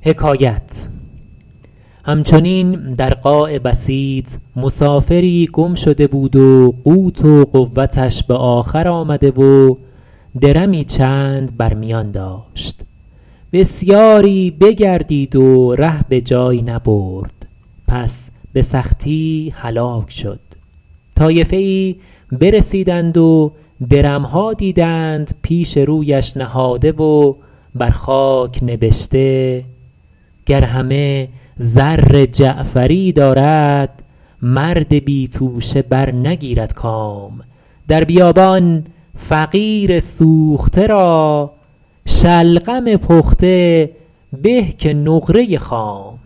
همچنین در قاع بسیط مسافری گم شده بود و قوت و قوتش به آخر آمده و درمی چند بر میان داشت. بسیاری بگردید و ره به جای نبرد، پس به سختی هلاک شد. طایفه ای برسیدند و درمها دیدند پیش رویش نهاده و بر خاک نبشته: گر همه زر جعفری دارد، مرد بی توشه بر نگیرد کام. در بیابان فقیر سوخته را، شلغم پخته به که نقره خام.